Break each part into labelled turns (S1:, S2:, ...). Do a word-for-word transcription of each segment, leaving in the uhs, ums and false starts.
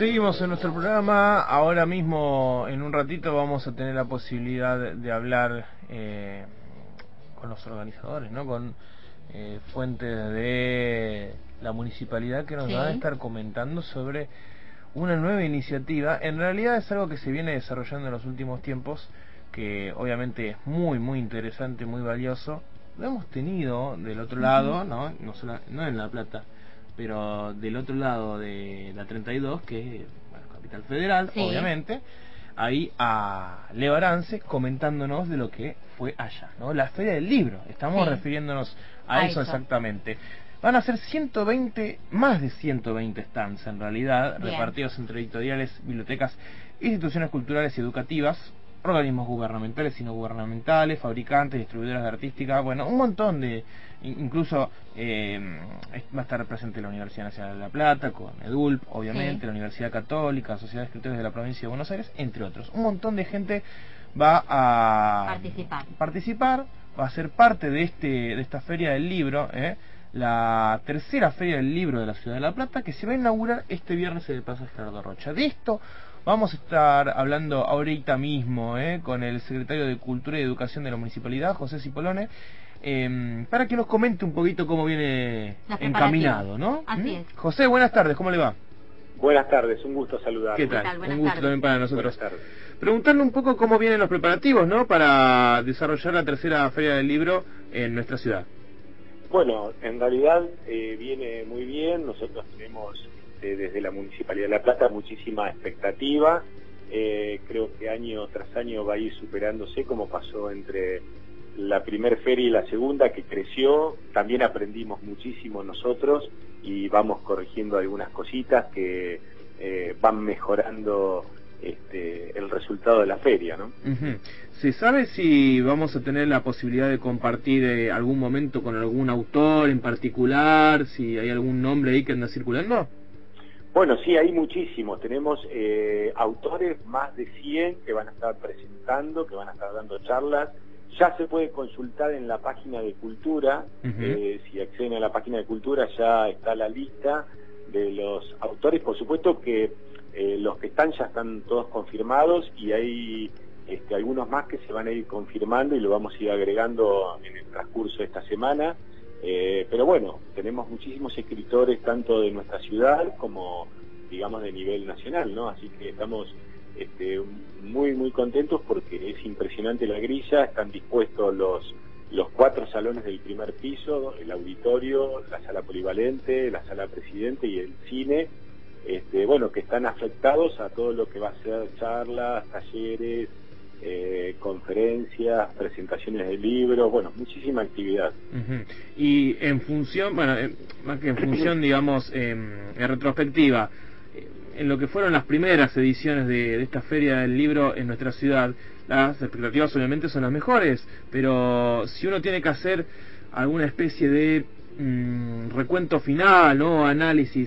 S1: Seguimos en nuestro programa. Ahora mismo, en un ratito, vamos a tener la posibilidad de, de hablar eh, con los organizadores, ¿no? Con eh, fuentes de la municipalidad que nos sí. van a estar comentando sobre una nueva iniciativa. En realidad es algo que se viene desarrollando en los últimos tiempos, que obviamente es muy, muy interesante, muy valioso. Lo hemos tenido del otro lado, ¿no? No, solo, no en La Plata, pero del otro lado de la treinta y dos, que es bueno, Capital Federal, sí. obviamente, ahí a Leo Arance comentándonos de lo que fue allá, ¿no? La Feria del Libro, estamos sí. refiriéndonos a, a eso, eso exactamente. Van a ser ciento veinte, más de ciento veinte stands en realidad, Bien. repartidos entre editoriales, bibliotecas, instituciones culturales y educativas, organismos gubernamentales y no gubernamentales, fabricantes, distribuidoras de artística, bueno, un montón de, incluso eh, va a estar presente la Universidad Nacional de La Plata, con EDULP, obviamente, sí. la Universidad Católica, Sociedad de Escritores de la Provincia de Buenos Aires, entre otros. Un montón de gente va a
S2: participar,
S1: participar va a ser parte de este de esta Feria del Libro, ¿eh? la tercera Feria del Libro de la Ciudad de La Plata, que se va a inaugurar este viernes en el Paso Gerardo Rocha. De esto vamos a estar hablando ahorita mismo ¿eh? con el secretario de Cultura y Educación de la Municipalidad, José Cipolone, eh, para que nos comente un poquito cómo viene encaminado, ¿no?
S2: Así
S1: ¿Mm?
S2: es.
S1: José, buenas tardes, ¿cómo le va?
S3: Buenas tardes, un gusto saludar.
S1: ¿Qué tal?
S2: ¿Qué tal?
S1: Un gusto
S2: tardes.
S1: también para nosotros.
S3: Buenas tardes.
S1: Preguntarle un poco cómo vienen los preparativos, ¿no? Para desarrollar la tercera Feria del Libro en nuestra ciudad.
S3: Bueno, en realidad eh, viene muy bien. Nosotros tenemos eh, desde la Municipalidad de La Plata muchísima expectativa. Eh, creo que año tras año va a ir superándose, como pasó entre la primera feria y la segunda, que creció. También aprendimos muchísimo nosotros y vamos corrigiendo algunas cositas que eh, van mejorando este, el resultado de la feria, ¿no?
S1: Uh-huh. ¿Se sabe si vamos a tener la posibilidad de compartir eh, algún momento con algún autor en particular? Si hay algún nombre ahí que anda circulando.
S3: Bueno, sí, hay muchísimos. Tenemos eh, autores, más de cien, que van a estar presentando, que van a estar dando charlas. Ya se puede consultar en la página de Cultura. Uh-huh. eh, si acceden a la página de Cultura ya está la lista de los autores. Por supuesto que eh, los que están ya están todos confirmados y hay este, algunos más que se van a ir confirmando y lo vamos a ir agregando en el transcurso de esta semana. Eh, pero bueno, tenemos muchísimos escritores tanto de nuestra ciudad como, digamos, de nivel nacional, ¿no? Así que estamos este, muy, muy contentos porque es impresionante la grilla. Están dispuestos los, los cuatro salones del primer piso, el auditorio, la sala polivalente, la sala presidente y el cine, este, bueno, que están afectados a todo lo que va a ser charlas, talleres, Eh, conferencias, presentaciones de libros, bueno, muchísima actividad.
S1: Uh-huh. Y en función, bueno, eh, más que en función, digamos, eh, en retrospectiva, eh, en lo que fueron las primeras ediciones de, de esta Feria del Libro en nuestra ciudad, las expectativas obviamente son las mejores, pero si uno tiene que hacer alguna especie de mmm, recuento final, ¿no? Análisis,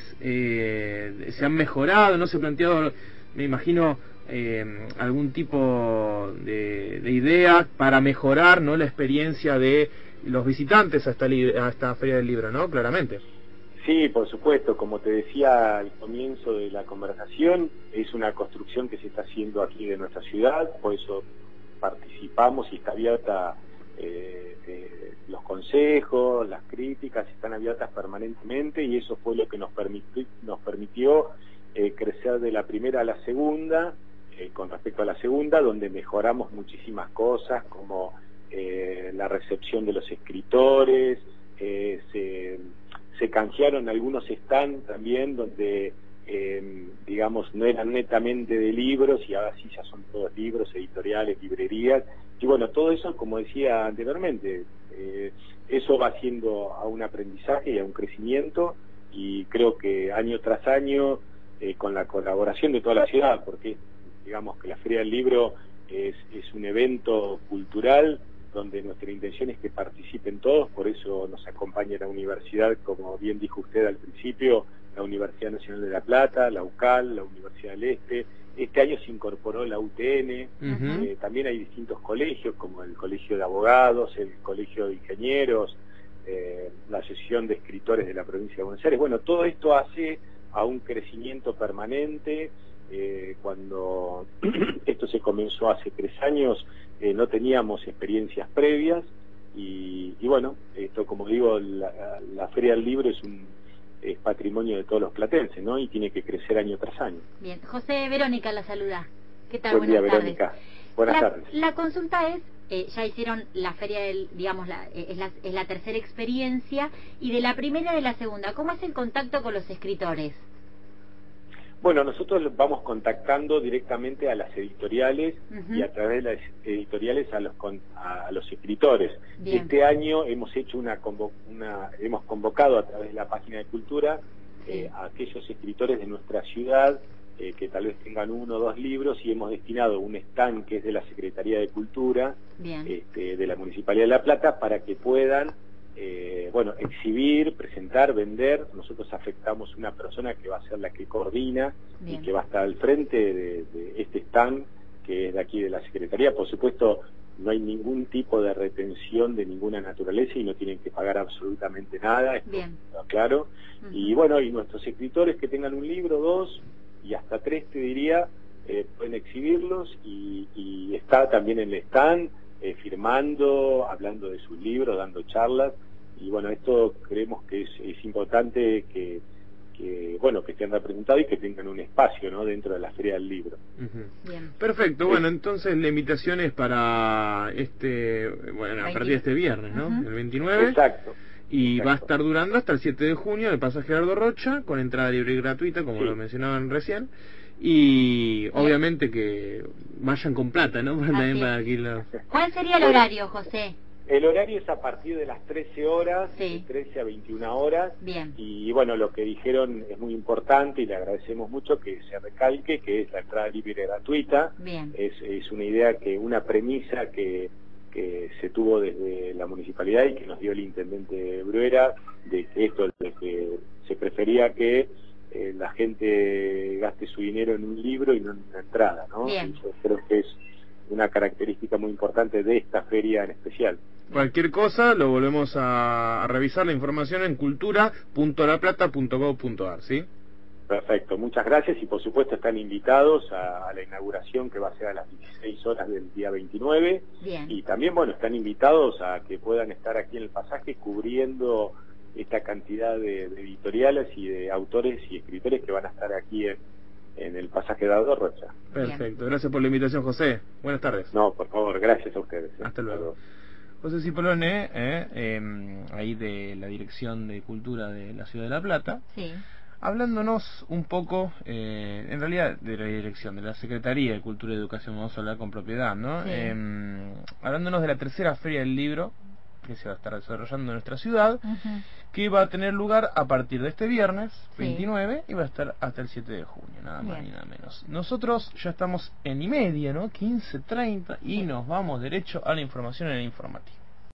S1: eh, ¿se han mejorado? ¿No se ha planteado, me imagino, Eh, algún tipo de, de idea para mejorar, ¿no?, la experiencia de los visitantes a esta, a esta Feria del Libro, ¿no? Claramente.
S3: Sí, por supuesto, como te decía al comienzo de la conversación, es una construcción que se está haciendo aquí de nuestra ciudad, por eso participamos y está abierta, eh, eh, los consejos, las críticas están abiertas permanentemente y eso fue lo que nos permitió, nos permitió eh, crecer de la primera a la segunda. Eh, con respecto a la segunda, donde mejoramos muchísimas cosas, como eh, la recepción de los escritores, eh, se, se canjearon algunos stands también, donde, eh, digamos, no eran netamente de libros, y ahora sí ya son todos libros, editoriales, librerías, y bueno, todo eso, como decía anteriormente, eh, eso va haciendo a un aprendizaje y a un crecimiento, y creo que año tras año, eh, con la colaboración de toda la ciudad, porque digamos que la Feria del Libro es, es un evento cultural donde nuestra intención es que participen todos, por eso nos acompaña la universidad, como bien dijo usted al principio, la Universidad Nacional de La Plata, la UCAL, la Universidad del Este. Este año se incorporó la U T N, uh-huh. eh, también hay distintos colegios, como el Colegio de Abogados, el Colegio de Ingenieros, eh, la Asociación de Escritores de la Provincia de Buenos Aires. Bueno, todo esto hace a un crecimiento permanente. Eh, cuando esto se comenzó hace tres años, eh, no teníamos experiencias previas y, y bueno, esto, como digo, la, la Feria del Libro es un es patrimonio de todos los platenses, ¿no? Y tiene que crecer año tras año.
S2: Bien, José, Verónica la saluda. ¿Qué tal?
S3: Buen día,
S2: Buenas
S3: Verónica.
S2: tardes.
S3: Buenas
S2: la,
S3: tardes.
S2: La consulta es, eh, ya hicieron la feria del, digamos, la, eh, es, la, es la tercera experiencia, y de la primera y de la segunda, ¿cómo es el contacto con los escritores?
S3: Bueno, nosotros vamos contactando directamente a las editoriales uh-huh. y a través de las editoriales a los a los escritores. Bien. Este año hemos hecho una, convo una hemos convocado a través de la página de Cultura sí. eh, a aquellos escritores de nuestra ciudad eh, que tal vez tengan uno o dos libros, y hemos destinado un stand que es de la Secretaría de Cultura este, de la Municipalidad de La Plata para que puedan Eh, bueno, exhibir, presentar, vender. Nosotros afectamos una persona que va a ser la que coordina Bien. y que va a estar al frente de, de este stand que es de aquí de la Secretaría. Por supuesto, no hay ningún tipo de retención de ninguna naturaleza y no tienen que pagar absolutamente nada, esto está claro. Uh-huh. Y bueno, y nuestros escritores que tengan un libro, dos y hasta tres, te diría, eh, pueden exhibirlos y, y está también en el stand eh, firmando, hablando de sus libros, dando charlas. Y bueno, esto creemos que es, es importante que, que bueno que estén representados y que tengan un espacio, ¿no?, dentro de la Feria del Libro.
S1: Uh-huh. Bien. Perfecto. Bueno, entonces la invitación es para este, bueno, a partir de este viernes, ¿no? Uh-huh. El veintinueve.
S3: Exacto.
S1: Y
S3: Exacto.
S1: va a estar durando hasta el siete de junio en el pasaje Gerardo Rocha, con entrada libre y gratuita, como sí. lo mencionaban recién. Y obviamente que vayan con plata, ¿no? También para aquí los...
S2: ¿Cuál sería el horario, José?
S3: El horario es a partir de las trece horas,
S2: sí.
S3: de trece a veintiuna horas.
S2: Bien.
S3: Y bueno, lo que dijeron es muy importante y le agradecemos mucho que se recalque que es la entrada libre y gratuita.
S2: Bien.
S3: Es, es una idea, que una premisa que, que se tuvo desde la municipalidad y que nos dio el intendente Bruera, de que esto, de que se prefería que eh, la gente gaste su dinero en un libro y no en una entrada, ¿no?
S2: Bien.
S3: Y yo creo que es una característica muy importante de esta feria en especial.
S1: Cualquier cosa lo volvemos a, a revisar la información en cultura punto la plata punto gov punto ar, ¿sí?
S3: Perfecto, muchas gracias y por supuesto están invitados a, a la inauguración que va a ser a las dieciséis horas del día veintinueve.
S2: Bien.
S3: Y también, bueno, están invitados a que puedan estar aquí en el pasaje cubriendo esta cantidad de, de editoriales y de autores y escritores que van a estar aquí en, en el pasaje Gerardo Rocha.
S1: Perfecto, gracias por la invitación, José. Buenas tardes.
S3: No, por favor, gracias a ustedes. ¿eh?
S1: Hasta luego. José Cipolone, eh, eh, ahí de la Dirección de Cultura de la Ciudad de La Plata,
S2: sí.
S1: hablándonos un poco, eh, en realidad de la Dirección, de la Secretaría de Cultura y Educación, vamos a hablar con propiedad, ¿no?
S2: Sí.
S1: Eh, hablándonos de la tercera Feria del Libro, que se va a estar desarrollando en nuestra ciudad,
S2: uh-huh.
S1: que va a tener lugar a partir de este viernes
S2: sí.
S1: veintinueve y va a estar hasta el siete de junio, nada más
S2: Bien.
S1: ni nada menos. Nosotros ya estamos en y media, ¿no? quince treinta y
S2: sí.
S1: nos vamos derecho a la información en el informativo.